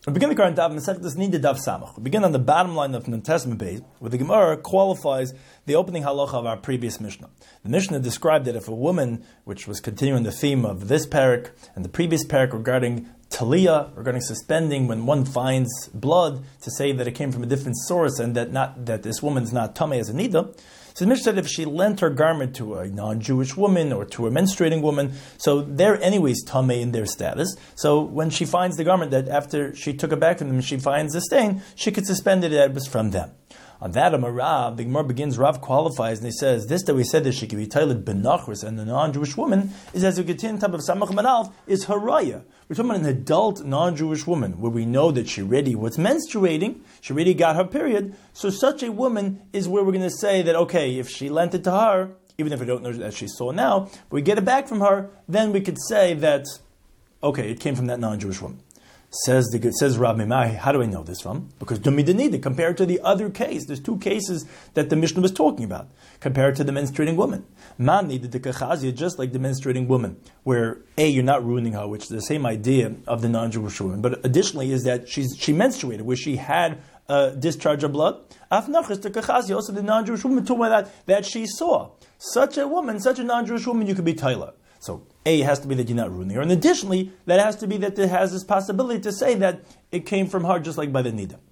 We begin the current Daf Masechtas Nida Daf Samach. We begin on the bottom line of the Testament page, where the Gemara qualifies the opening halacha of our previous Mishnah. The Mishnah described that if a woman, which was continuing the theme of this parak and the previous parak regarding taliyah, regarding suspending when one finds blood, to say that it came from a different source and that this woman's not tamei as a nida. So the Mishnah said if she lent her garment to a non-Jewish woman or to a menstruating woman, so they're anyways tamei in their status. So when she finds the garment, that after she took it back from them, she finds the stain, she could suspend it, it was from them. On that, Rav, the Gemara begins, Rav qualifies, and he says, this that we said that she could be titled benachris and a non-Jewish woman, is as we continue top of Samach Manalf, is haraya. We're talking about an adult non-Jewish woman, where we know that she already was menstruating, she already got her period, so such a woman is where we're going to say that, okay, if she lent it to her, even if we don't know that she saw now, but we get it back from her, then we could say that, okay, it came from that non-Jewish woman. Says Rav Mimai, how do I know this from? Because Dumi Denida, compared to the other case, there's two cases that the Mishnah was talking about, compared to the menstruating woman. Man needed the kachazia, just like the menstruating woman, where you're not ruining her, which is the same idea of the non-Jewish woman, but additionally is that she menstruated, where she had a discharge of blood. Afnachas the kachazia, also the non-Jewish woman, talking about that she saw. Such a woman, such a non-Jewish woman, you could be Tyler. So, it has to be that you're not ruining her. And additionally, that has to be that it has this possibility to say that it came from her, just like by the Nida.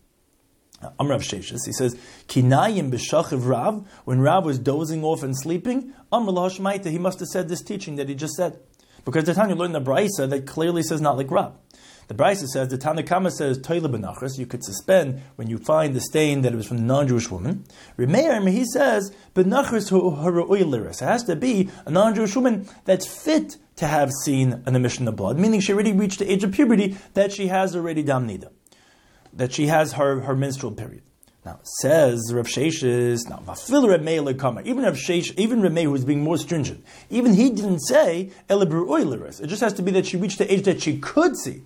Rav Sheshis, he says, Kinayim b'shachiv Rav, when Rav was dozing off and sleeping, Amr lahashmaita, he must have said this teaching that he just said. Because the time you learn the Braisa, that clearly says not like Rav. The Braisa says, the Tanna Kama says, Toila benachris, you could suspend when you find the stain that it was from the non-Jewish woman. Remeir, he says, benachris ha'ru'oy liris. It has to be a non-Jewish woman that's fit to have seen an emission of blood, meaning she already reached the age of puberty, that she has already dam nida, that she has her menstrual period. Now, says Rav Sheshis, now, vafil Remei lekama, even Remei, who's being more stringent, even he didn't say, elebru'oy liris. It just has to be that she reached the age that she could see.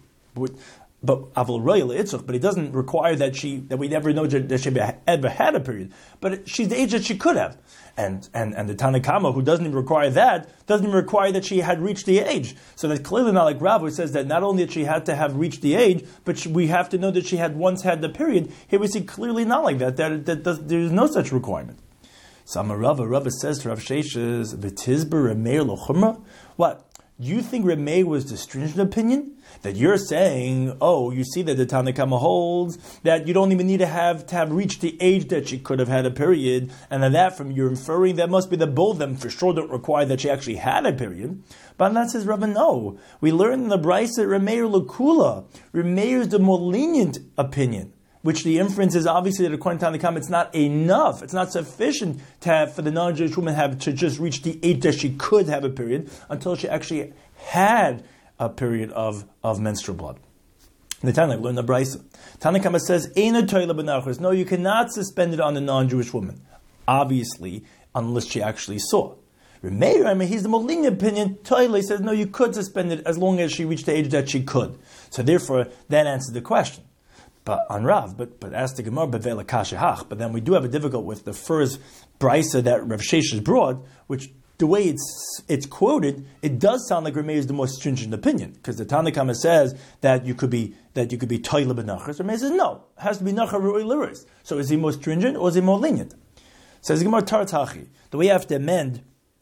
But he doesn't require that we never know that she ever had a period. But she's the age that she could have. And the Tanna Kama, who doesn't even require that, doesn't even require that she had reached the age. So that's clearly not like Rav, who says that not only that she had to have reached the age, but we have to know that she had once had the period. Here we see clearly not like that there's no such requirement. So Rava says to Rav Sheshis, V'tizber Remeir Lochumra? What? You think Remei was the stringent opinion? That you're saying, you see that the Tanna Kama holds that you don't even need to have reached the age that she could have had a period, and that from you're inferring that must be that both of them for sure don't require that she actually had a period. But that says Rabbi, no. We learn in the Braisa Remeir L'Kula. Remeir is the more lenient opinion, which the inference is obviously that according to Tanna Kama, it's not enough, it's not sufficient for the non-Jewish woman to just reach the age that she could have a period until she actually had a period of menstrual blood. The Tanna learned the Braisa. Tanna Kama says, Eina toila benachris. No, you cannot suspend it on a non-Jewish woman. Obviously, unless she actually saw. Remeir, he's the more lenient opinion. Toila says, no, you could suspend it as long as she reached the age that she could. So therefore, that answers the question. But on Rav, but ask the Gemara, but then we do have a difficult with the first Braisa that Rav Sheshis brought, which the way it's quoted, it does sound like Remeir is the most stringent opinion, because the Tanna Kama says that you could be toila benachris. Remeir says no, it has to be nachar ru'oy liris. So is he more stringent or is he more lenient? Says the Gemara Taratachi. The way you have to amend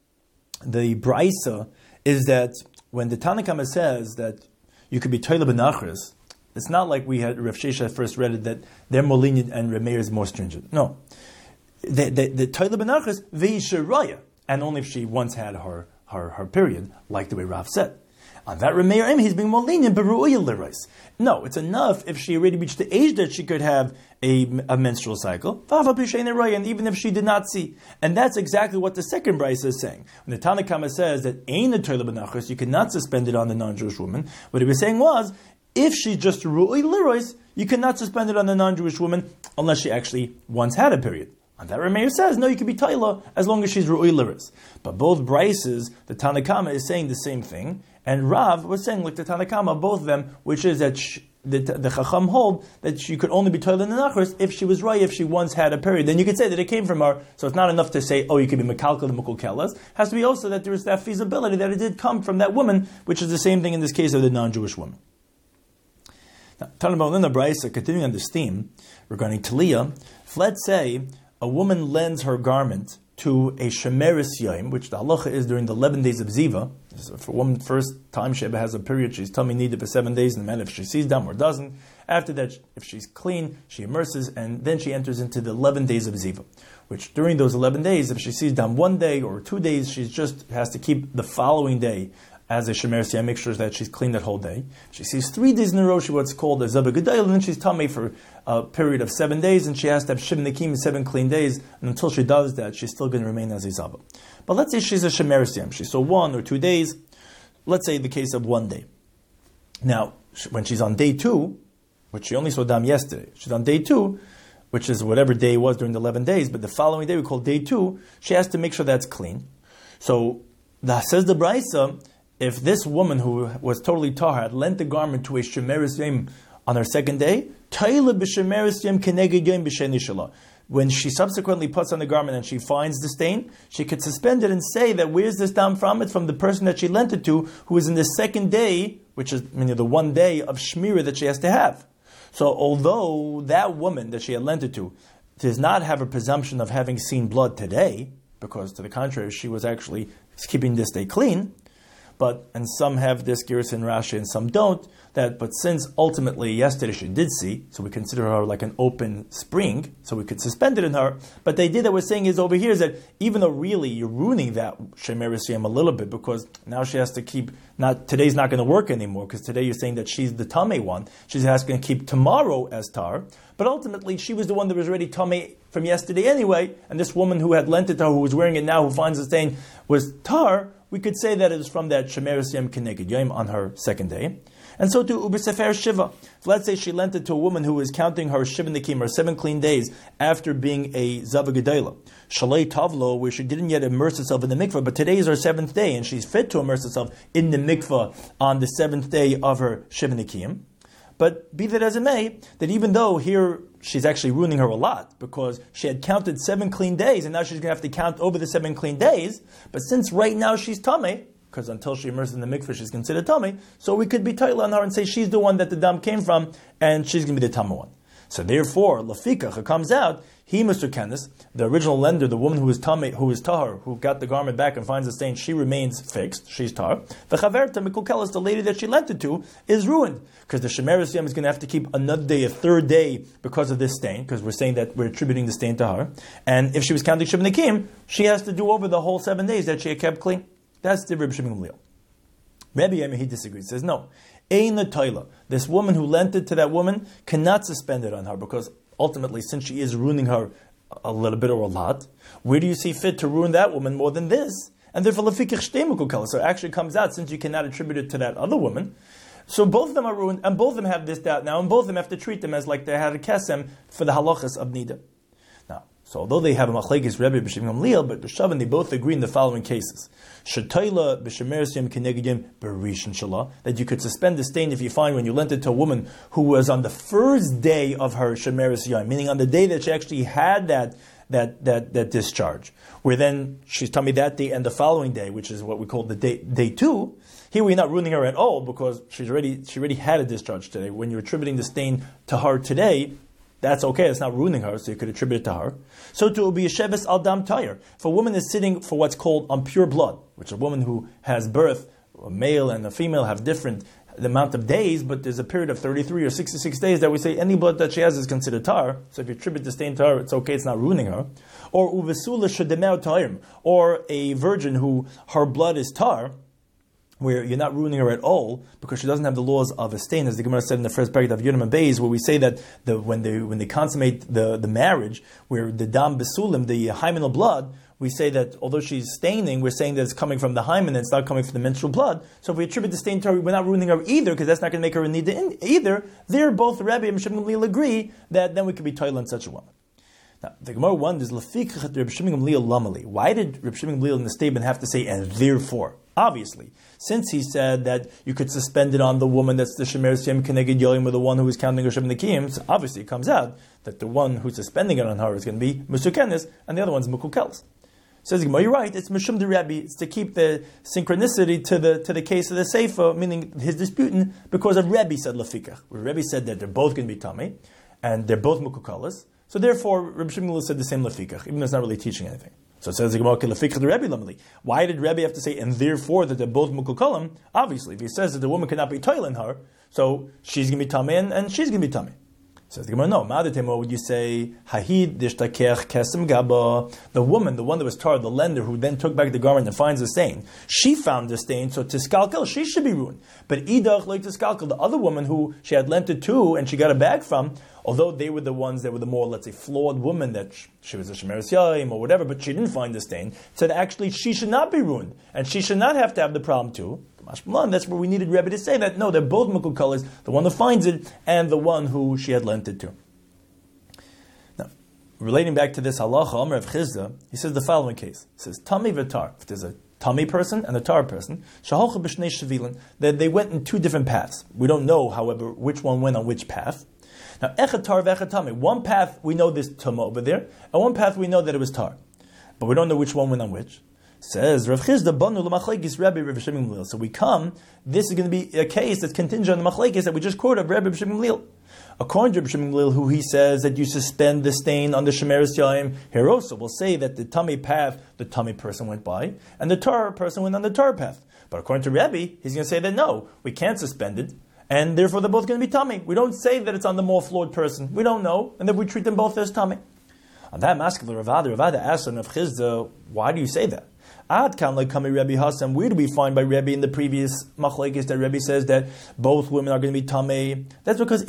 the Braisa is that when the Tanna Kama says that you could be toila benachris, it's not like we had Rav Shesha first read it that they're more lenient and Remeir is more stringent. No, the toila benachris ve'isharaya. And only if she once had her period, like the way Rav said. On that Remeir, he's being more lenient, but ru'oy liris. No, it's enough if she already reached the age that she could have a menstrual cycle, and even if she did not see. And that's exactly what the second Braisa is saying. When the Tanna Kama says that ain't a toila benachris, you cannot suspend it on the non-Jewish woman, what he was saying was, if she's just ru'oy liris, you cannot suspend it on the non-Jewish woman unless she actually once had a period. And that Remeir says, no, you can be Taila as long as she's Ru'oy Liris. But both Braises, the Tanna Kama is saying the same thing, and Rav was saying, like the Tanna Kama, both of them, which is that the Chacham hold that she could only be Taila in the Nachris if she was right, if she once had a period. Then you could say that it came from her, so it's not enough to say, you can be Mekalka the Mukul Kelas. It has to be also that there is that feasibility that it did come from that woman, which is the same thing in this case of the non-Jewish woman. Talking about in the Brisa, continuing on this theme regarding Taliyah, if let's say a woman lends her garment to a Shemeris Yom, which the halacha is during the 11 days of Ziva. So for a woman, first time she ever has a period, she's tummy needed for 7 days, and then if she sees them or doesn't. After that, if she's clean, she immerses, and then she enters into the 11 days of Ziva, which during those 11 days, if she sees them 1 day or 2 days, she just has to keep the following day as a Shemer Siyam, make sure that she's clean that whole day. She sees 3 days in a row, she what's called a Zava Gedayel, and then she's tummy for a period of 7 days, and she has to have Shiv Nikim, 7 clean days, and until she does that, she's still going to remain as a Zava. But let's say she's a Shemer Siyam, she saw 1 or 2 days, let's say the case of 1 day. Now, when she's on day 2, which she only saw Dam yesterday, she's on day 2, which is whatever day it was during the 11 days, but the following day we call day 2, she has to make sure that's clean. So, says the Brisa, if this woman who was totally tahar had lent the garment to a Shemeris Yom on her second day, when she subsequently puts on the garment and she finds the stain, she could suspend it and say that where's this down from? It's from the person that she lent it to, who is in the second day, which is the 1 day of Shmira that she has to have. So although that woman that she had lent it to does not have a presumption of having seen blood today, because to the contrary, she was actually keeping this day clean, and some have this Giras in Rashi and some don't, but since ultimately yesterday she did see, so we consider her like an open spring, so we could suspend it in her, but the idea that we're saying is over here is that even though really you're ruining that Shemer Siyam a little bit, because now she has to keep, today's not going to work anymore, because today you're saying that she's the Tameh one, she's going to keep tomorrow as Tar, but ultimately she was the one that was already Tameh from yesterday anyway, and this woman who had lent it to her, who was wearing it now, who finds the stain, was Tar. We could say that it was from that Shemeris Yom Keneged Yom on her second day. And so to Ubesefer Shiva. If let's say she lent it to a woman who is counting her Shiva Nikim, her 7 clean days, after being a Zava Gedayla. Shalei Tavlo, where she didn't yet immerse herself in the mikveh, but today is her 7th day, and she's fit to immerse herself in the mikveh on the 7th day of her Shiva Nikim. But be that as it may, that even though here she's actually ruining her a lot, because she had counted 7 clean days, and now she's going to have to count over the 7 clean days, but since right now she's Tameh, because until she immerses in the mikveh she's considered Tameh, so we could be Tayla on her and say she's the one that the dam came from, and she's going to be the Tameh one. So therefore, Lafikach, it comes out, he, Mr. Kenis, the original lender, the woman who is Tameh, who is Tahar, who got the garment back and finds the stain, she remains fixed, she's Tahar. The Chaverta, Mikukelis, the lady that she lent it to, is ruined, because the Shemeris Yom is going to have to keep another day, a 3rd day, because of this stain, because we're saying that we're attributing the stain to her. And if she was counting Shiv Nikim, she has to do over the whole 7 days that she had kept clean. That's the Reb Shimon Gamliel. Rabbi Yemi, he disagrees, says no. Eina Toila, this woman who lent it to that woman cannot suspend it on her, because ultimately, since she is ruining her a little bit or a lot, where do you see fit to ruin that woman more than this? And therefore, Lafikich Shtei, so it actually comes out, since you cannot attribute it to that other woman, so both of them are ruined, and both of them have this doubt now, and both of them have to treat them as like they had a kesem for the halachas of Nida. Now, so although they have a machlekes Rebbe b'Shimon Gamliel, but b'Shavan they both agree in the following cases: Shetayla b'Shemeris Yom Keneged Yom b'Rishon Shalah, that you could suspend the stain if you find when you lent it to a woman who was on the first day of her Shemeris Yom, meaning on the day that she actually had that discharge, where then she's telling me that day and the following day, which is what we call the day 2. Here we're not ruining her at all, because she already had a discharge today. When you're attributing the stain to her today, that's okay, it's not ruining her, so you could attribute it to her. So to be a Sheves al Dam Tayr, if a woman is sitting for what's called on pure blood, which is a woman who has birth, a male and a female have different the amount of days, but there's a period of 33 or 66 days that we say any blood that she has is considered tar. So if you attribute the stain to her, it's okay, it's not ruining her. Or uvesula shedemeu tarim, or a virgin who her blood is tar, where you're not ruining her at all because she doesn't have the laws of a stain, as the Gemara said in the first paragraph of Yudam and Beis, where we say that when they consummate the marriage, where the dam besulim, the hymenal blood, we say that although she's staining, we're saying that it's coming from the hymen and it's not coming from the menstrual blood. So if we attribute the stain to her, we're not ruining her either, because that's not going to make her a nida either. There, both Rabbi and Shimon Gamliel agree that then we could be toilet in such a woman. Now, the Gemara wonders, Reb Shimon Gamliel lamali. Why did Reb Shimon Gamliel in the statement have to say, and therefore? Obviously, since he said that you could suspend it on the woman that's the Shemeris Yom Keneged Yolim, or the one who is counting her Shiv Nikim, so obviously it comes out that the one who's suspending it on her is going to be Mr. Kenis, and the other one's Mukukelis. Says the Gemara, you're right, it's Mishum de Rebbe, it's to keep the synchronicity to the case of the Seifa, meaning his disputant, because of Rebbe said Lafikach. Rebbe said that they're both going to be Tamei, and they're both Mukukalas, so therefore Rebbe Shimon said the same Lafikach, even though it's not really teaching anything. So it says the Gemara, Lafikach de Rebbe Lamali. Why did Rebbe have to say, and therefore that they're both Mukukalim? Obviously, if he says that the woman cannot be toil in her, so she's going to be Tamei and she's going to be Tamei. Says the Gemara, no. Ma'adatemo, would you say Hahid dishtakech kesem gaba? The woman, the one that was tar, the lender who then took back the garment and finds the stain. She found the stain, so tiskalkel, she should be ruined. But idach like tiskalkel, the other woman who she had lent it to and she got a bag from, although they were the ones that were the more, let's say, flawed woman that she was a shemeres yaim or whatever, but she didn't find the stain. Said actually she should not be ruined and she should not have to have the problem too. That's where we needed Rebbe to say that, no, they're both mukul colors, the one who finds it and the one who she had lent it to. Now, relating back to this halacha, Amr of Chizda, he says the following case. He says, Tami v'tar, if there's a Tami person and a Tar person, shaholcha b'shnei shavilin, that they went in two different paths. We don't know, however, which one went on which path. Now, echad tar v'echad Tami. One path, we know this Tama over there, and one path we know that it was Tar. But we don't know which one went on which. Says Rav Chizda banu l'machlekes Rebbe Rav Shimon Gamliel. So we come. This is going to be a case that's contingent on the machlekes that we just quoted of Rebbe Shimon Gamliel. According to Rebbe Shimon Gamliel, who he says that you suspend the stain on the shemeres yaim, here also will say that the tummy path the tummy person went by, and the tar person went on the tar path. But according to Rebbe, he's going to say that no, we can't suspend it, and therefore they're both going to be tummy. We don't say that it's on the more flawed person. We don't know, and that we treat them both as tummy. On that masculine Ravada asked Rav Chizda, why do you say that? Ad kan like kami Rebbe Hassan. Where do we find by Rebbe in the previous machlekes that Rebbe says that both women are going to be tamei? That's because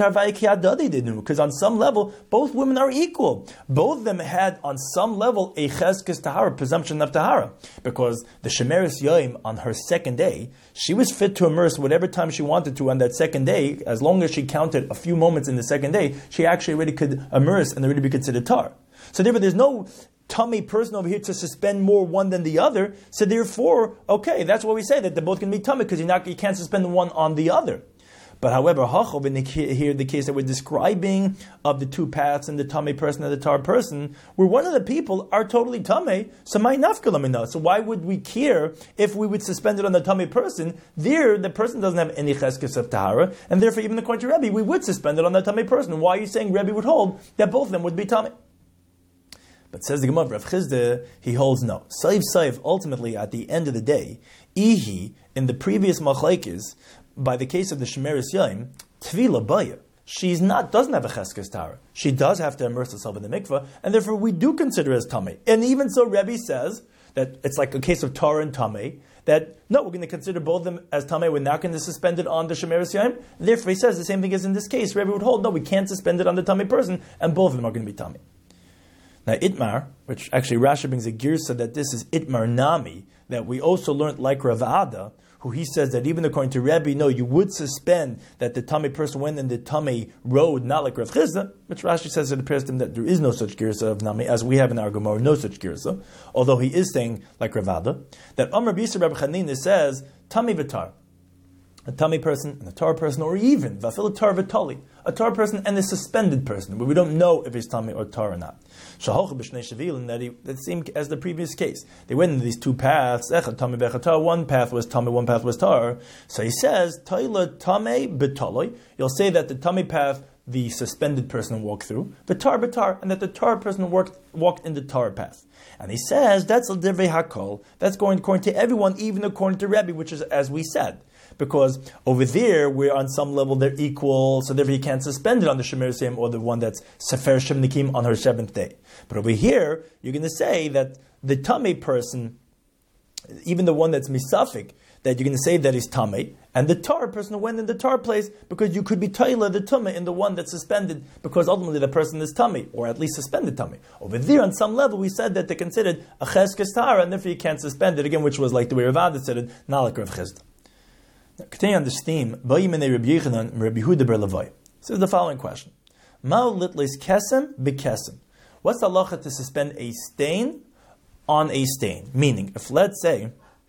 because on some level both women are equal. Both of them had on some level a cheskes tahara, presumption of tahara, because the shemeres yaim on her second day she was fit to immerse whatever time she wanted to on that second day, as long as she counted a few moments in the second day. She actually already could immerse and already be considered tar. So therefore, there's no tummy person over here to suspend more one than the other. So therefore, okay, that's why we say that they're both going to be tummy, because you can't suspend one on the other. But however, Hachov, in here the case that we're describing of the two paths and the tummy person and the tar person, where one of the people are totally tummy, so my nafkalamina. So why would we care if we would suspend it on the tummy person? There, the person doesn't have any cheskes of tahara, and therefore, even according to Rebbe, we would suspend it on the tummy person. Why are you saying Rebbe would hold that both of them would be tummy? But says the Gemara, Rav Chizda, he holds no. Saif, ultimately, at the end of the day, Ihi, in the previous machlekes, by the case of the Shemeres Yaim, Tvila Baya, doesn't have a cheskes tahara. She does have to immerse herself in the mikveh, and therefore we do consider her as tamei. And even so, Rebbe says that it's like a case of tar and tamei, that no, we're going to consider both of them as tamei, we're not going to suspend it on the Shemeres Yaim. Therefore, he says the same thing as in this case. Rebbe would hold, no, we can't suspend it on the tamei person, and both of them are going to be tamei. Now, Itmar, which actually Rashi brings a girsa that this is Itmar Nami, that we also learned like Rav Ada, who he says that even according to Rebbe, no, you would suspend that the tummy person went in the tummy road, not like Rav Chizda, which Rashi says in the Pesachim that there is no such girsa of Nami, as we have in our Gemara, no such girsa, although he is saying, like Rav Ada, that Amr Bisa Rabbi Chanina says, Tummy V'tar, a tummy person and a tar person, or even Vafil tar v'tali, a tar person and a suspended person, but we don't know if he's tummy or tar or not. Shaholcha b'shnei shavilin, that seemed as the previous case. They went in these two paths. Echad tummy v'echad tar. One path was tummy, one path was tar. So he says, Taila tummy b'taloi. You'll say that the tummy path the suspended person walked through, b'tar, and that the tar person walked in the tar path. And he says that's a divrei hakol. That's going according to everyone, even according to Rebbe, which is as we said. Because over there, we're on some level, they're equal, so therefore you can't suspend it on the Shemeres Yaim or the one that's Sefer Shemnikim on her seventh day. But over here, you're going to say that the Tamei person, even the one that's Misafik, that you're going to say that is Tamei, and the Tar person who went in the Tar place, because you could be Taila, the Tumah, in the one that's suspended, because ultimately the person is Tamei, or at least suspended Tamei. Over there, on some level, we said that they considered a Cheskes Tahara, and therefore you can't suspend it, again, which was like the way Rav Ada said it, not like Rav Chizda. Now, continuing on this theme, Rabbi Yechanan, Rabbi Yehuda ber Levi. This is the following question: Ma'u litlis kesem b'kesem? What's the halacha to suspend a stain on a stain? Meaning, if let's say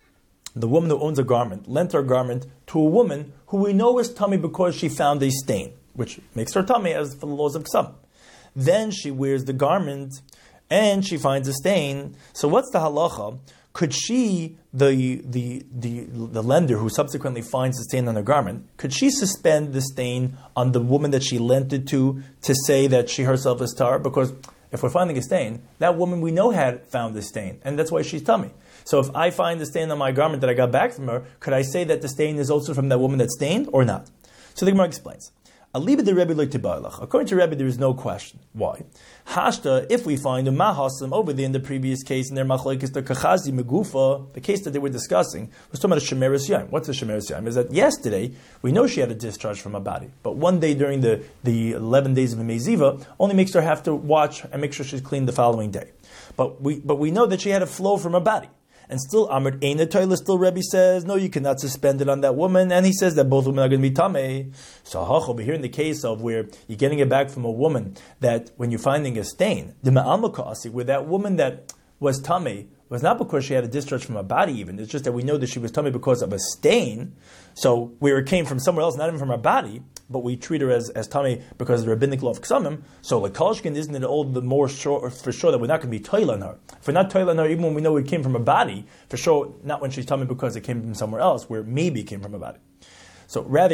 the woman who owns a garment lent her garment to a woman who we know is tummy because she found a stain, which makes her tummy as for the laws of Ksam. Then she wears the garment, and she finds a stain. So what's the halacha? Could she, the lender who subsequently finds the stain on her garment, could she suspend the stain on the woman that she lent it to say that she herself is tar? Because if we're finding a stain, that woman we know had found the stain, and that's why she's tummy. So if I find the stain on my garment that I got back from her, could I say that the stain is also from that woman that stained, or not? So the Gemara explains. According to Rebbe, there is no question. Why? Hashta, if we find a mahasam over there in the previous case, in their machlokes the kachazi megufa, the case that they were discussing was talking about a shemeres yom. What's a shemeres yom? Is that yesterday we know she had a discharge from a body, but one day during the 11 days of a meziva only makes her have to watch and make sure she's clean the following day. But we know that she had a flow from a body. And still, Amrit Eina Toila, still Rebbe says, no, you cannot suspend it on that woman. And he says that both women are going to be Tameh. So, over here in the case of where you're getting it back from a woman, that when you're finding a stain, the Ma'amakasi, where that woman that was Tameh was not because she had a discharge from a body even, it's just that we know that she was Tameh because of a stain. So, where it came from somewhere else, not even from her body, but we treat her as Tameh because of the rabbinic law of Ksamim. So, like Kalshkin, isn't it all the more sure, for sure that we're not going to be Toila on her? If we're not Toila on her, even when we know it came from a body, for sure, not when she's Tameh because it came from somewhere else, where maybe it came from a body. So, rather,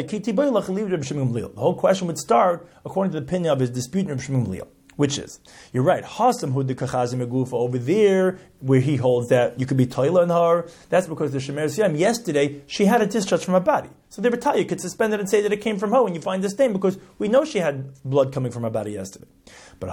the whole question would start according to the opinion of his dispute in Reb Shimon Gamliel, which is, you're right, Hasam Hud the Kachazi Megufa over there, where he holds that you could be Toila on her, that's because the Shemer Siyam, yesterday, she had a discharge from her body. So they tell you could suspend it and say that it came from her when you find the stain, because we know she had blood coming from her body yesterday. But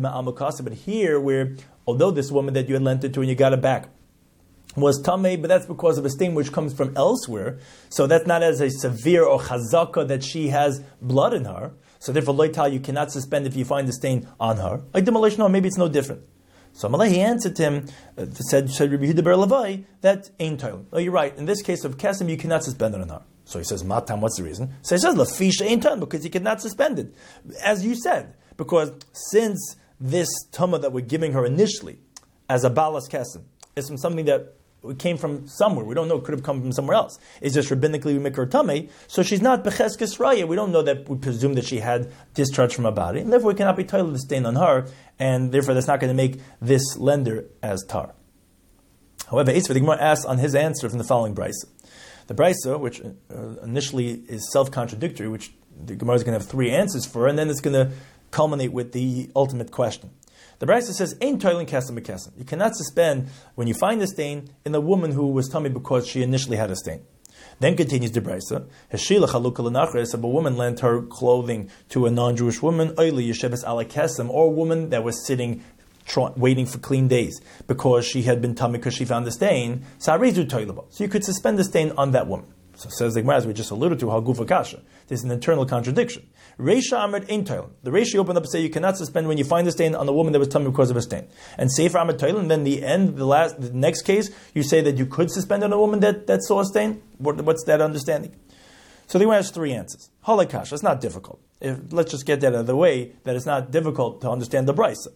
here, where, although this woman that you had lent it to and you got it back, was tamei, but that's because of a stain which comes from elsewhere, so that's not as a severe or chazaka that she has blood in her, so therefore loital you cannot suspend if you find the stain on her. Like the Malay, no, maybe it's no different. So Malay, he answered him, said Rabbi Yehuda ber Levi, that ain't toil. Oh, you're right, in this case of Kesem, you cannot suspend it on her. So he says, Matam, what's the reason? So he says, Lafish ain't toil, because you cannot suspend it. As you said, because since this tumah that we're giving her initially, as a balas Kesem, is from something that it came from somewhere. We don't know. It could have come from somewhere else. It's just rabbinically we make her tamei, so she's not becheskes raya. We don't know that. We presume that she had discharge from her body, and therefore we cannot be titled the stain on her, and therefore that's not going to make this lender as tar. However, Eitz the Gemara asks on his answer from the following brisa. The brisa, which initially is self-contradictory, which the Gemara is going to have three answers for, and then it's going to culminate with the ultimate question. The Brisa says, "Ain't toiling kesem b'kesem." You cannot suspend when you find a stain in a woman who was tummy because she initially had a stain. Then continues the Brisa, "Heshila chalukah l'nachres." If a woman lent her clothing to a non-Jewish woman, oili yeshebes ala kesem, or a woman that was sitting waiting for clean days because she had been tummy because she found the stain. So you could suspend the stain on that woman. So says the Gemara, as we just alluded to, Hagufa Kasha. There's an internal contradiction. Reisha Amrit Ein Toil. The Reisha opened up and say you cannot suspend when you find a stain on the woman that was tummy because of a stain. And Sefer Amrit Toil, and then the next case, you say that you could suspend on a woman that saw a stain. What's that understanding? So the Gemara has three answers. Halak Kasha. It's not difficult. Let's just get that out of the way. That it's not difficult to understand the Brisa.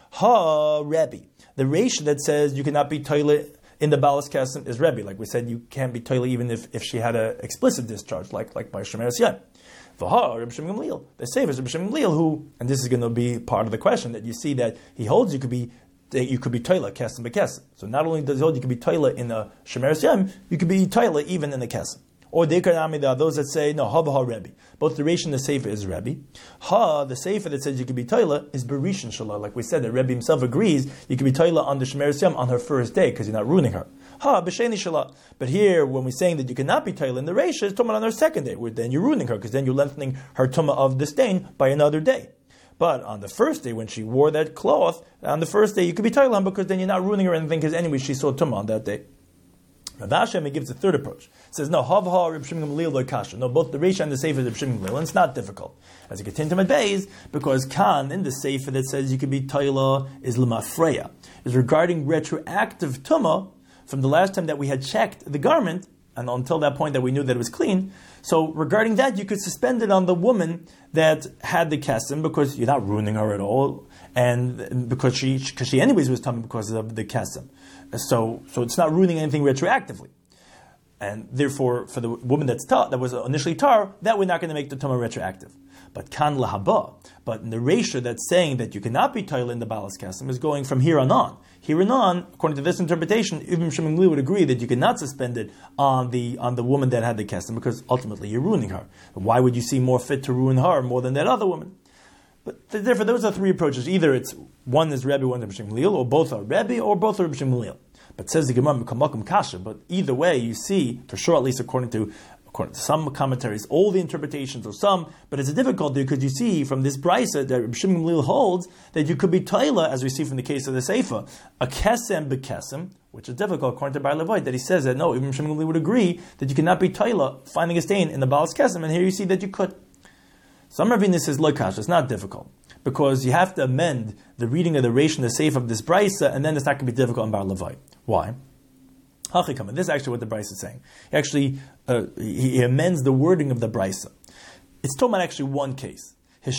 Ha Rebbe. The Reisha that says you cannot be toilet in the Balas Kesem is Rebbe. Like we said, you can't be toilet even if she had an explicit discharge, like by Shemer Siyam. V'ha, Reb Shimon Gamliel. The Sefer is Reb Shimon Gamliel, who, and this is going to be part of the question, that you see that he holds you could be toilet, Kesem b'Kesem. So not only does he hold you could be toilet in the Shemer Siyam, you could be toilet even in the Kesem. Or there are those that say, no, ha Rebbe. Both the Reish and the Sefer is Rebbe. The Sefer that says you could be Toila is Berishin Shalah. Like we said, the Rebbe himself agrees you could be Toila on the Shemer Siyam on her first day because you're not ruining her. B'Sheni Shalah. But here, when we're saying that you cannot be Toila in the Reish, it's Tumah on her second day, where then you're ruining her because then you're lengthening her Tumah of the stain by another day. But on the first day, when she wore that cloth, on the first day you could be Toila because then you're not ruining her or anything because anyway she saw Tumah on that day. Rav Hashem gives the third approach. It says, no, Reb Shimon Gamliel lo kasha. No, both the Reisha and the Sefer is Reb Shimon Gamliel, and it's not difficult. As you continue to Medbeis, because Khan, in the Sefer that says you could be Toila, is L'mafreya, is regarding retroactive Tumah from the last time that we had checked the garment, and until that point that we knew that it was clean. So regarding that, you could suspend it on the woman that had the kesem, because you're not ruining her at all, and because she anyways was tummy because of the kesem. So it's not ruining anything retroactively. And therefore, for the woman that was initially tar, that we're not going to make the tumah retroactive. But kan lahaba. But in the ratio that's saying that you cannot be toilet in the balas kesem is going from here on. Here and on, according to this interpretation, Ibn Shimon would agree that you cannot suspend it on the woman that had the kesem, because ultimately you're ruining her. Why would you see more fit to ruin her more than that other woman? But therefore, those are three approaches. Either it's one is Rebbe, one is Reb Shimon Gamliel, or both are Rebbe, or both are Reb Shimon Gamliel. But says the Gemara, Mekamakum Kasha. But either way, you see, for sure, at least according to some commentaries, all the interpretations of some, but it's a difficulty because you see from this brisa that Reb Shimon Gamliel holds that you could be toila, as we see from the case of the Seifa, a kesem bekesem, which is difficult according to Bar Levite, that he says that no, Reb Shimon Gamliel would agree that you cannot be toila finding a stain in the balas kesem, and here you see that you could. Some Ravina says lokash, it's not difficult, because you have to amend the reading of the Reish and the Seif of this brisa, and then it's not going to be difficult in Bar Levite. Why? This is actually what the brisa is saying. He amends the wording of the brisa. It's talking about actually one case.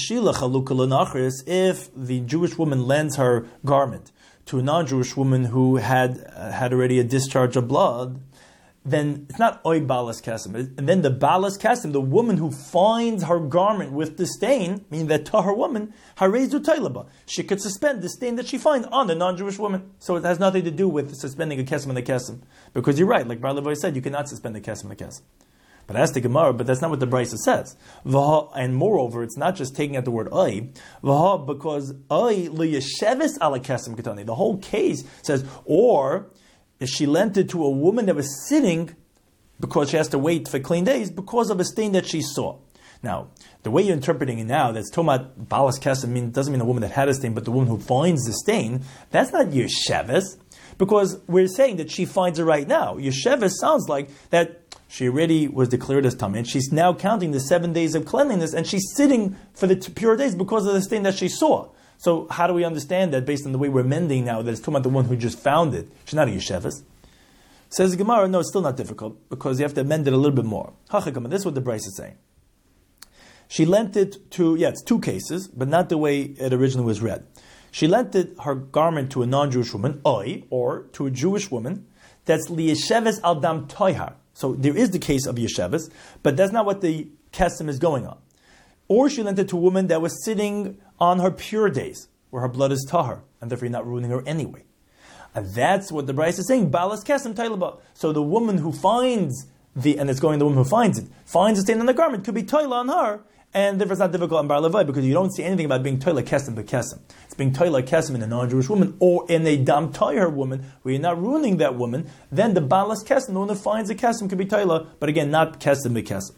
If the Jewish woman lends her garment to a non-Jewish woman who had already a discharge of blood, then it's not oy balas kasim. And then the balas kasim, the woman who finds her garment with the stain, meaning that tahar woman, harezu tailaba, she could suspend the stain that she finds on the non-Jewish woman. So it has nothing to do with suspending a kasim and a kasim. Because you're right, like Bar Levi said, you cannot suspend a kasim and a kasim. But that's the Gemara, but that's not what the Brisa says. And moreover, it's not just taking out the word oy, because oy liyeshevis ala kasim katani. The whole case says, or if she lent it to a woman that was sitting because she has to wait for clean days because of a stain that she saw. Now, the way you're interpreting it now, that's tomat balas kesem, doesn't mean the woman that had a stain, but the woman who finds the stain. That's not yesheves, because we're saying that she finds it right now. Yesheves sounds like that she already was declared as tamei, and she's now counting the 7 days of cleanliness, and she's sitting for the pure days because of the stain that she saw. So how do we understand that based on the way we're mending now, that it's talking about the one who just found it? She's not a yesheves. Says the Gemara, no, it's still not difficult, because you have to amend it a little bit more. This is what the Bryce is saying. She lent it to, it's two cases, but not the way it originally was read. She lent it, her garment, to a non-Jewish woman, or to a Jewish woman, that's liyesheves al dam toihar. So there is the case of yesheves, but that's not what the kesem is going on. Or she lent it to a woman that was sitting on her pure days, where her blood is tahar, and therefore you're not ruining her anyway. And that's what the Bryce is saying, balas kesem tailaba. So the woman who finds the woman who finds the stain on the garment, could be toila on her, and therefore it's not difficult in Bar Levi, because you don't see anything about being toila kesem bekesem. It's being toila kesem in a non-Jewish woman, or in a dam toiher woman, where you're not ruining that woman, then the balas kesem, the one who finds the kesem, could be toila, but again, not kesem bekesem.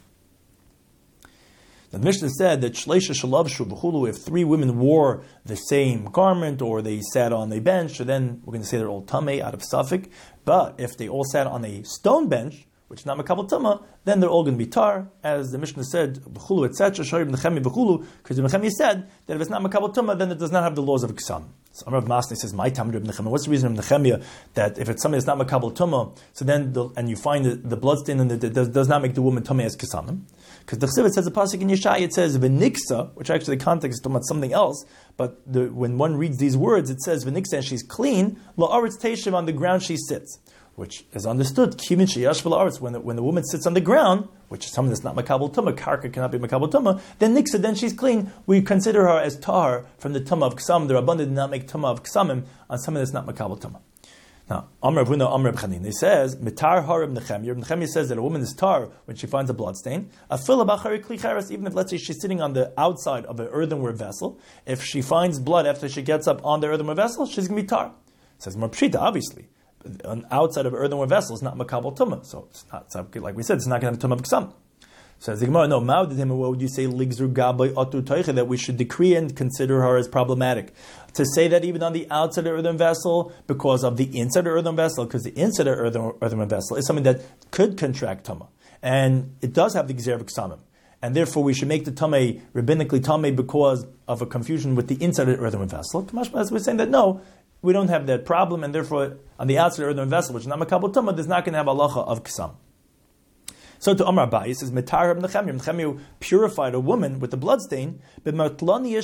The Mishnah said that shleisha shalavshu v'chulu, if three women wore the same garment, or they sat on a bench, so then we're going to say they're all tamei out of suffix. But if they all sat on a stone bench, which is not makabel tama, then they're all going to be tar, as the Mishnah said, v'chulu etc. Shari b'nechemi v'chulu, because the Nechemi said that if it's not makabel tama, then it does not have the laws of ksam. So Amar Masni says, "My tam Reb Nechemia." What's the reason of Nechemia that if it's something that's not makabel tuma, so then and you find the blood stain and it does not make the woman tummy as kisamim? Because the Chsivit says a pasuk in Yeshaya, it says v'niksa, which actually the context is talking about something else. But when one reads these words, it says v'niksa, and she's clean. La'aretz teishiv, on the ground she sits, which is understood. Kimin sheyash v'la'aretz, when the woman sits on the ground, which is something that's not makabel tuma, karka cannot be makabel tuma, then niksa, then she's clean. We consider her as tar from the tuma of ksam. The Rabban did not make tuma of ksamim on something that's not makabel tuma. Now, Amr Avuna, Amr B'chanin, he says, mitar har Reb Nechemia. Reb Nechemia says that a woman is tar when she finds a blood stain. Afila b'achari kli cheres, even if, let's say, she's sitting on the outside of an earthenware vessel, if she finds blood after she gets up on the earthenware vessel, she's going to be tar. It says, more pshita, obviously. On outside of an earthenware vessel is not makabel tumah, so it's not, like we said, it's not going to have tumah b'ksam. Says the Gemara, no, what would you say, ligzru gabay atu toiche, that we should decree and consider her as problematic? To say that even on the outside of the earthen vessel, because of the inside of the earthen vessel, because the inside of the earthen vessel is something that could contract tumah, and it does have the gzer of ksamim, and therefore we should make the tumah rabbinically tumah because of a confusion with the inside of the earthen vessel. As we're saying that no, we don't have that problem, and therefore on the outside of the earthen vessel, which is not makabel tumah, there's not going to have halacha of ksam. So to Amar Abai, it says, Metar Nechemiah purified a woman with the bloodstain, on a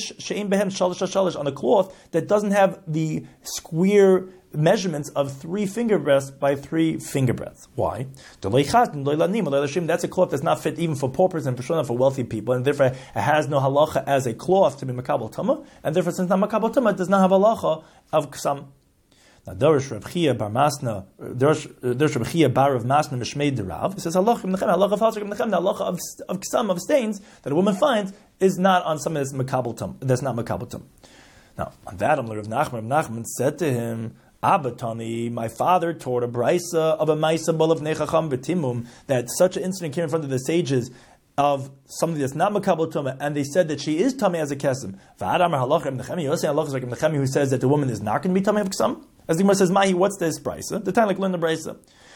cloth that doesn't have the square measurements of 3 finger breadths by 3 finger breadths. Why? That's a cloth that's not fit even for paupers and for wealthy people, and therefore it has no halacha as a cloth to be makabel tuma, and therefore since not makabel tuma, it does not have halacha of ksam. Now, Darish Reb Chia bar Masna, Darish Reb Chia bar of Masna Mishmei Derav. It says halacha of halachim nechem, the halacha of ksam, of stains that a woman finds is not on something that's makabel tum. That's not makabel tum. Now, on that, Rav Nachman said to him, Abatani, my father taught a brisa of a maisa bol of nechacham v'timum, that such an incident came in front of the sages of something that's not makabel tumah, and they said that she is tummy as a kesem. V'adamar halachim nechemi. You're saying halachim nechemi who says that the woman is not going to be tummy of kesem. As the Gemara says, Mahi, what's this brisa? The time like learn the brisa.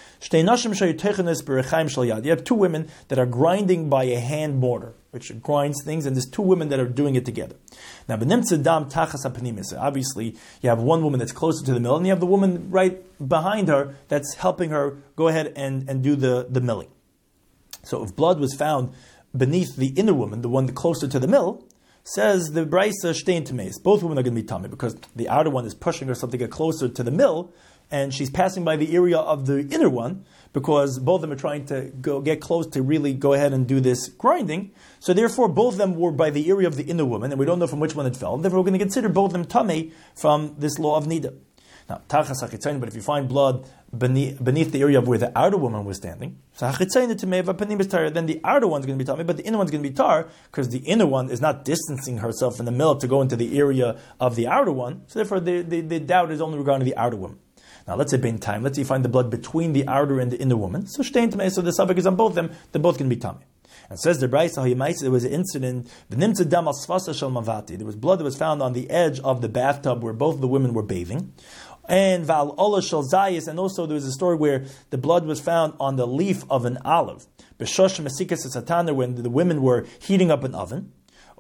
You have 2 women that are grinding by a hand mortar, which grinds things, and there's 2 women that are doing it together. Now, obviously, you have one woman that's closer to the mill, and you have the woman right behind her that's helping her go ahead and do the milling. So if blood was found beneath the inner woman, the one closer to the mill, says the Brisa Shtein Tameis, both women are going to be tummy, because the outer one is pushing herself to get closer to the mill, and she's passing by the area of the inner one, because both of them are trying to get close to really go ahead and do this grinding. So therefore, both of them were by the area of the inner woman, and we don't know from which one it fell. Therefore, we're going to consider both of them tummy from this law of nida. Now, tachas hachitzayin, but if you find blood beneath the area of where the outer woman was standing, so hachitzayin tameva panim is tar, then the outer one's going to be tummy, but the inner one's going to be tar, because the inner one is not distancing herself from the mill to go into the area of the outer one. So therefore, the doubt is only regarding the outer woman. Now, let's say bein time. Let's say you find the blood between the outer and the inner woman. So shtein tamei. So the suffix is on both of them. They're both going to be tummy. And says the Brisa, there was an incident. There was blood that was found on the edge of the bathtub where both of the women were bathing. And val ola shel zayis, and also there was a story where the blood was found on the leaf of an olive. B'shosh mesikas satana, when the women were heating up an oven.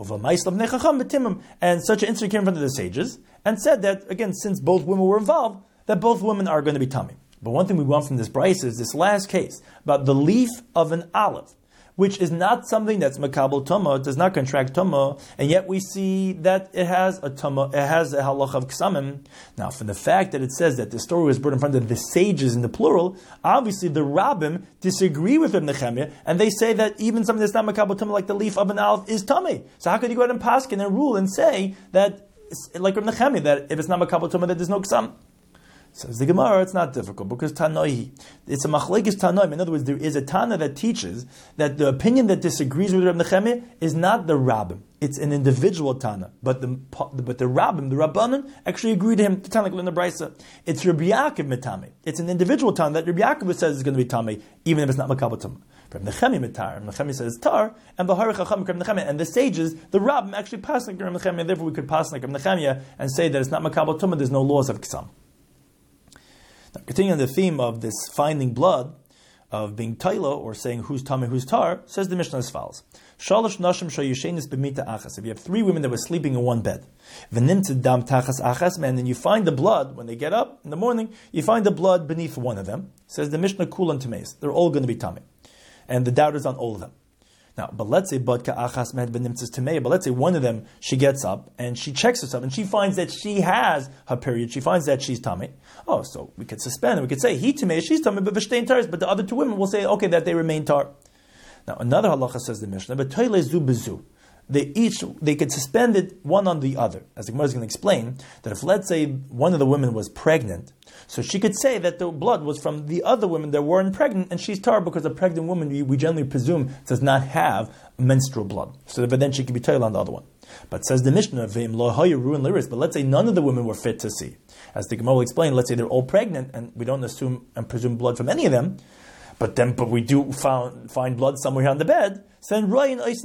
And such an incident came in front of the sages and said that, again, since both women were involved, that both women are going to be tummy. But one thing we want from this Brisa is this last case about the leaf of an olive, which is not something that's makabel tumah, it does not contract tumah, and yet we see that it has a tumah, it has a halach of ksamim. Now, from the fact that it says that the story was brought in front of the sages in the plural, obviously the rabbim disagree with Reb Nechemiah, and they say that even something that's not makabel tumah, like the leaf of an olive, is tummy. So how could you go ahead and paskin and rule and say that, like Reb Nechemiah, that if it's not makabel tumah, that there's no ksam? Says the Gemara, it's not difficult, because Tanoi, it's a machlekes Tanoim. In other words, there is a Tana that teaches that the opinion that disagrees with Reb Nechemiah is not the Rabbim. It's an individual Tana. But the Rabbim, the Rabbanan, actually agree to him, to Tana like in the Brisa. It's Rabbi Yaakov Mitame. It's an individual Tana that Rabbi Yaakov says is going to be Tame, even if it's not Makabel Tumah. Reb Nechemiah Mitar, Reb Nechemiah says Tar, and Bahari Chacham Reb Nechemiah, and the sages, the Rabbim actually pass like Reb Nechemiah, therefore we could pass like Reb Nechemiah and say that it's not Makabel Tumah, there's no laws of Ksam. Now, continuing on the theme of this finding blood, of being taila, or saying who's tameh, who's tar, says the Mishnah as follows. Shalosh nashim shayushenis b'mita achas. If you have 3 women that were sleeping in one bed, v'nimtzed dam tachas achas, and then you find the blood, when they get up in the morning, you find the blood beneath one of them, says the Mishnah kulan tameis. They're all going to be tameh. And the doubt is on all of them. Now, but let's say badka achas med benimtzes tamei. But let's say one of them, she gets up and she checks herself and she finds that she has her period. She finds that she's tamei. Oh, so we could suspend and we could say he tamei, she's tamei, but v'shtein taris. But the other 2 women will say, okay, that they remain tar. Now, another halacha says the Mishnah, but toile zu bezu. They could suspend it one on the other. As the Gemara is going to explain, that if, let's say, one of the women was pregnant, so she could say that the blood was from the other women that weren't pregnant, and she's tar because a pregnant woman, we generally presume, does not have menstrual blood. So but then she could be tail on the other one. But says the Mishnah, but let's say none of the women were fit to see. As the Gemara will explain, let's say they're all pregnant, and we don't assume and presume blood from any of them, but we do find blood somewhere on the bed. So then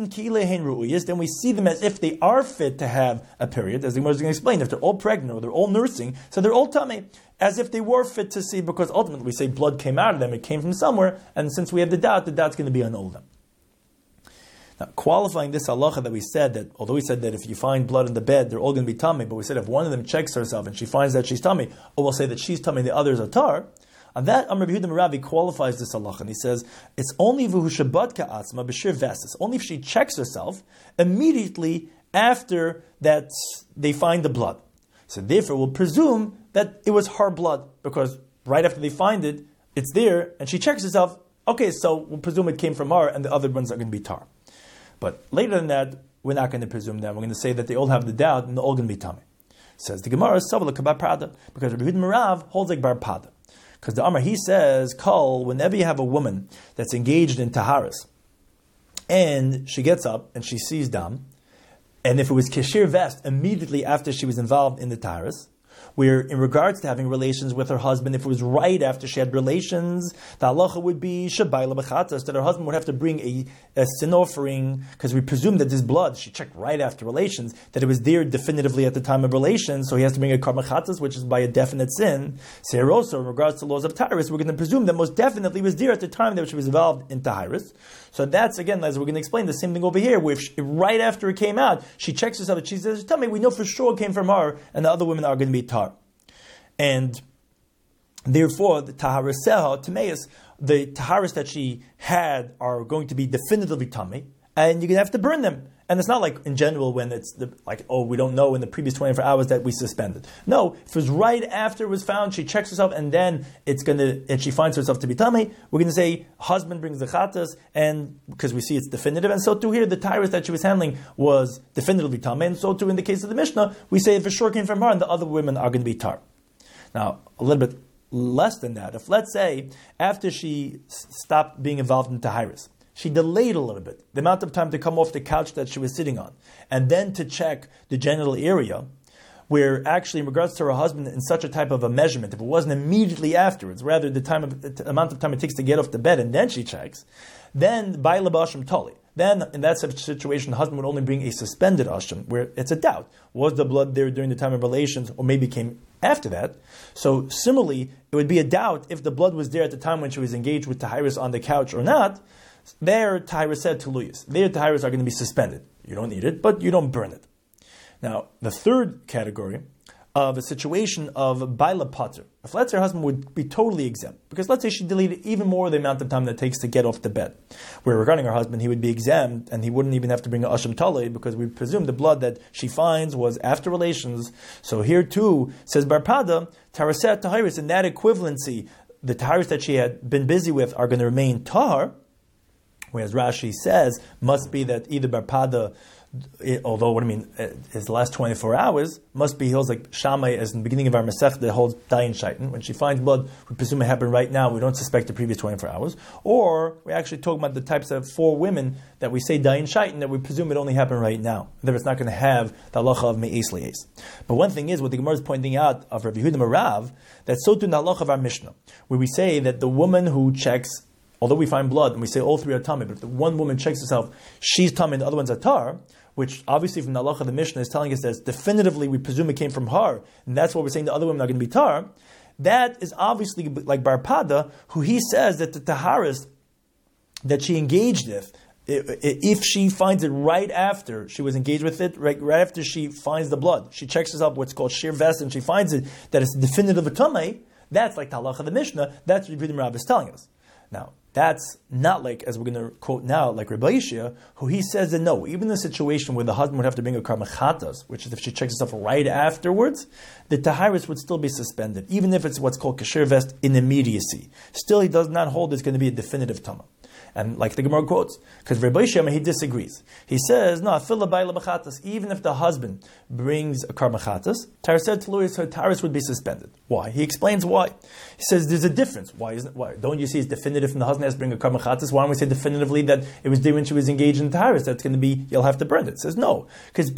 we see them as if they are fit to have a period. As the Gemara is going to explain, if they're all pregnant or they're all nursing, so they're all tamei, as if they were fit to see, because ultimately we say blood came out of them, it came from somewhere, and since we have the doubt's going to be on all of them. Now, qualifying this halacha that we said that, although we said that if you find blood in the bed, they're all going to be tamei, but we said if one of them checks herself and she finds that she's tamei, or we'll say that she's tamei and the others are tar. On that, Rabbi Yehuda Meravi qualifies this halacha, and he says, it's only v'hu shabadka atzma b'shir vestis, only if she checks herself immediately after that they find the blood. So therefore, we'll presume that it was her blood, because right after they find it, it's there, and she checks herself, okay, so we'll presume it came from her, and the other ones are going to be tar. But later than that, we're not going to presume that. We're going to say that they all have the doubt, and they're all going to be tummy. Says the Gemara, bar Pada, because Rabbi Yehuda Merav holds like bar Pada. Because the Amar, he says, Kol, whenever you have a woman that's engaged in taharis, and she gets up and she sees dam, and if it was kashir vest immediately after she was involved in the taharis, where in regards to having relations with her husband, if it was right after she had relations, the halacha would be shabayla b'chatas, that her husband would have to bring a sin offering, because we presume that this blood, she checked right after relations, that it was there definitively at the time of relations, so he has to bring a karma chatas, which is by a definite sin. So also, in regards to laws of taharis, we're going to presume that most definitely was there at the time that she was involved in taharis. So that's, again, as we're going to explain, the same thing over here, where if right after it came out, she checks herself and she says, tell me, we know for sure it came from her, and the other women are going to be tar. And therefore, the taharaseha, tameis, the taharis that she had are going to be definitively tummy, and you're going to have to burn them. And it's not like in general when it's we don't know in the previous 24 hours that we suspended. No, if it was right after it was found, she checks herself, and then and she finds herself to be tummy, we're going to say husband brings the chatas, and because we see it's definitive, and so too here the taharis that she was handling was definitively tummy, and so too in the case of the Mishnah, we say it for sure came from her, and the other women are going to be tar. Now, a little bit less than that, if let's say after she stopped being involved in taharis, she delayed a little bit, the amount of time to come off the couch that she was sitting on, and then to check the genital area, where actually in regards to her husband in such a type of a measurement, if it wasn't immediately afterwards, rather the amount of time it takes to get off the bed and then she checks, then by labashim tali. Then in that situation, the husband would only bring a suspended asham, where it's a doubt. Was the blood there during the time of relations, or maybe came after that? So similarly, it would be a doubt if the blood was there at the time when she was engaged with taharis on the couch or not. There, taharis said tuluyas. There, taharis are going to be suspended. You don't eat it, but you don't burn it. Now, the third category of a situation of baila pater. If let's say her husband would be totally exempt, because let's say she deleted even more the amount of time that it takes to get off the bed, where regarding her husband, he would be exempt, and he wouldn't even have to bring an asham talei, because we presume the blood that she finds was after relations. So here too, says Bar Pada, taraset taharis, in that equivalency, the taharis that she had been busy with are going to remain tahar, whereas Rashi says, must be that either Bar Pada, although is the last 24 hours, must be, he holds like Shammai, as in the beginning of our Masech, that holds Dayan Shaitan. When she finds blood, we presume it happened right now, we don't suspect the previous 24 hours. Or, we're actually talking about the types of 4 women that we say Dayan Shaitan, that we presume it only happened right now. That it's not going to have the halacha of Me'es Le'es. But one thing is, what the Gemara is pointing out of Rabbi Yehuda Merav, that so too in the halacha of our Mishnah, where we say that the woman who checks, although we find blood, and we say all 3 are tummy, but if the one woman checks herself, she's tummy and the other one's a tar, which obviously from the halacha of the Mishnah is telling us that definitively we presume it came from her, and that's what we're saying the other women are going to be tar, that is obviously like Bar Pada, who he says that the taharis that she engaged with, if she finds it right after she was engaged with it, right after she finds the blood, she checks herself what's called shir vest, and she finds it that it's definitive tummy, that's like the halacha of the Mishnah, that's what Rabbi Yehuda Merav is telling us. Now, that's not like, as we're going to quote now, like Rabbi Yishia, who he says that no, even in a situation where the husband would have to bring a karmachatas, which is if she checks herself right afterwards, the taharis would still be suspended, even if it's what's called kasher vest in immediacy. Still, he does not hold it's going to be a definitive tama. And like the Gemara quotes, because Rabbi Yishia, he disagrees. He says, no, even if the husband brings a karmachatas, her taharis would be suspended. Why? He explains why. He says there's a difference. Why? Don't you see it's definitive and the husband has to bring a karmachatas? Why don't we say definitively that it was there when she was engaged in taharis? That's going to be, you'll have to burn it. It says no. Because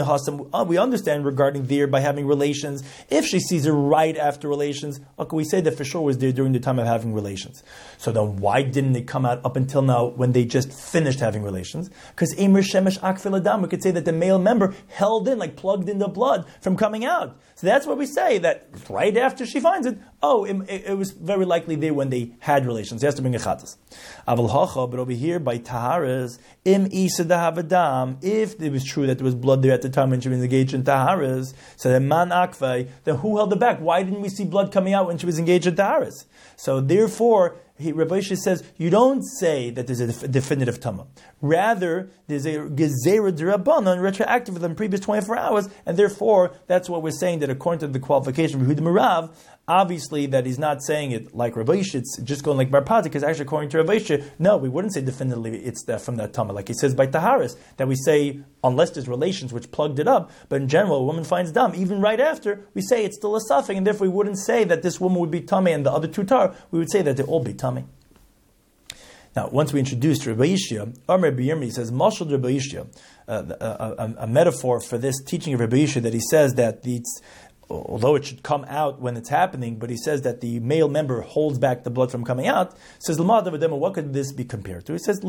we understand regarding there by having relations, if she sees her right after relations, okay, we say that for sure was there during the time of having relations. So then why didn't it come out up until until now when they just finished having relations. Because Emer Shemesh Akfil Adam, we could say that the male member held in, like plugged in the blood from coming out. So that's what we say, that right after she finds it, it was very likely there when they had relations. He has to bring a chatas. Aval hacha, but over here by taharas, im isa dahavadam, if it was true that there was blood there at the time when she was engaged in taharas, so then man akvei, then who held it back? Why didn't we see blood coming out when she was engaged in taharas? So therefore, Rabbi Yishai says, you don't say that there's a definitive tama. Rather, there's a gezerah d'Rabbanan retroactive for the previous 24 hours, and therefore, that's what we're saying, that according to the qualification of Yehuda Merav, obviously that he's not saying it like Rabbi Yishai, it's just going like Bar Pazik, because actually according to Rabbi Yishai, no, we wouldn't say definitively it's from that tama. Like he says by Taharis, that we say, unless there's relations which plugged it up, but in general, a woman finds dam, even right after, we say it's still a suffix, and therefore we wouldn't say that this woman would be tummy and the other two tar, we would say that they all be tummy. Now, once we introduced Rabbi Yishia, Amr Rabbi Yirmi says, Mashal Rabbi Yishia, a metaphor for this teaching of Rabbi Yishia, that he says that although it should come out when it's happening, but he says that the male member holds back the blood from coming out, says, what could this be compared to? He says,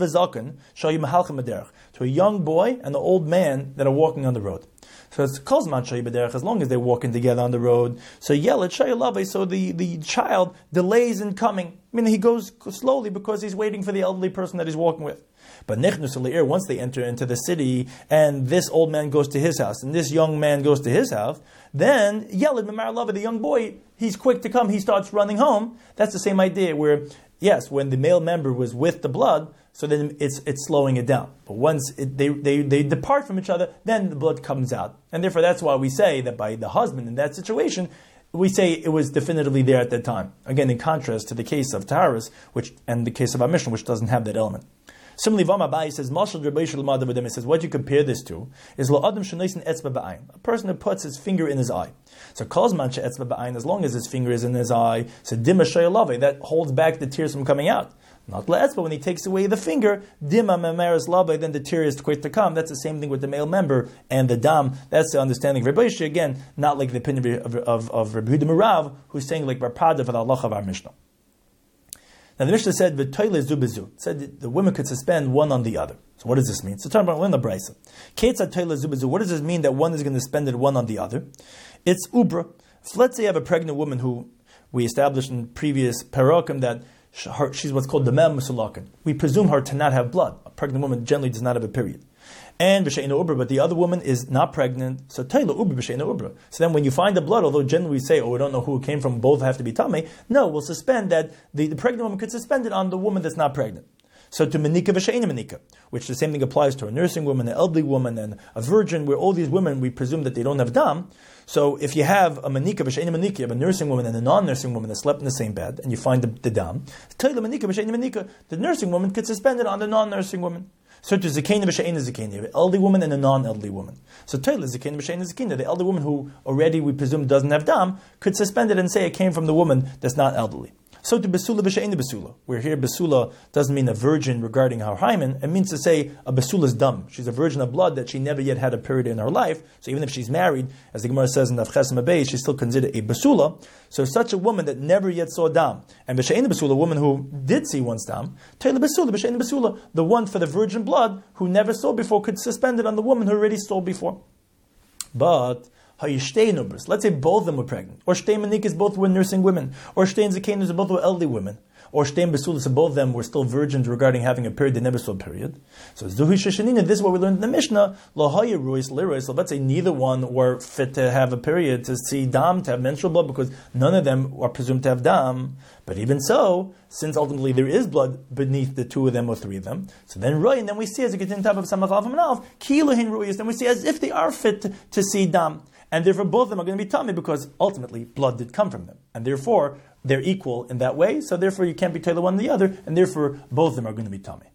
to a young boy and an old man that are walking on the road. So it's kozman shayi as long as they're walking together on the road. So yelet shayi, so the child delays in coming. I mean, he goes slowly because he's waiting for the elderly person that he's walking with. But nechnus le'ir, once they enter into the city, and this old man goes to his house, and this young man goes to his house, then yelet memar lava, the young boy, he's quick to come, he starts running home. That's the same idea where, yes, when the male member was with the blood, so then it's slowing it down. But once they depart from each other, then the blood comes out. And therefore that's why we say that by the husband in that situation, we say it was definitively there at that time. Again, in contrast to the case of Taharis, and the case of our Mishnah, which doesn't have that element. Similarly, Vam Abai says, he says, what you compare this to is a person who puts his finger in his eye. So as long as his finger is in his eye, so that holds back the tears from coming out. Not la'etzba, when he takes away the finger, dima memeres lava, then the tear is quick to come. That's the same thing with the male member and the dam. That's the understanding of Rabbi Yishai, again, not like the opinion of Rabbi Yehuda Merav, who's saying like Bar Pada for the halacha of our Mishnah. Now the Mishnah said, "V'toyle zu bezu." Said that the women could suspend one on the other. So what does this mean? So talking about the brisa. Ketzad toyle zu bezu. What does this mean that one is going to suspend it one on the other? It's ubra. If let's say you have a pregnant woman who we established in previous parakim that she's what's called demem musulakin. We presume her to not have blood. A pregnant woman generally does not have a period. And b'sheina ubra, but the other woman is not pregnant. So toyle ubra b'sheina ubra. So then when you find the blood, although generally we say, we don't know who it came from, both have to be tamei. No, we'll suspend that. The pregnant woman could suspend it on the woman that's not pregnant. So to menika v'sheina menika, which the same thing applies to a nursing woman, an elderly woman, and a virgin, where all these women, we presume that they don't have dam. So if you have a menika v'sheina menika, you have a nursing woman and a non-nursing woman that slept in the same bed, and you find the dam, the nursing woman could suspend it on the non-nursing woman. So to zakena v'sheina zakena, an elderly woman and a non-elderly woman. So toila zakena v'sheina zakena, the elderly woman who already we presume doesn't have dam, could suspend it and say it came from the woman that's not elderly. So to besula v'sheina besula, where here besula doesn't mean a virgin regarding her hymen, it means to say a besula's dumb. She's a virgin of blood that she never yet had a period in her life. So even if she's married, as the Gemara says in Daf Ches Mabei, she's still considered a besula. So such a woman that never yet saw dam, and v'sheina besula, a woman who did see once dam, teila besula v'sheina besula, the one for the virgin blood who never saw before could suspend it on the woman who already saw before. But let's say both of them were pregnant, or shtei manikas, both were nursing women, or shtei zakenas, both were elderly women, or shtei besulas, both of them were still virgins regarding having a period, they never saw a period. So zuhi sheshanina, this is what we learned in the Mishnah, lohaya ruis lirois. So let's say neither one were fit to have a period, to see dam, to have menstrual blood, because none of them are presumed to have dam. But even so, since ultimately there is blood beneath the two of them or three of them, so then roy, and then we see as we get into top of samach alf and alf, kilahin ruis, then we see as if they are fit to see dam. And therefore both of them are going to be tummy because ultimately blood did come from them. And therefore they're equal in that way, so therefore you can't be tailor one or the other, and therefore both of them are going to be tummy.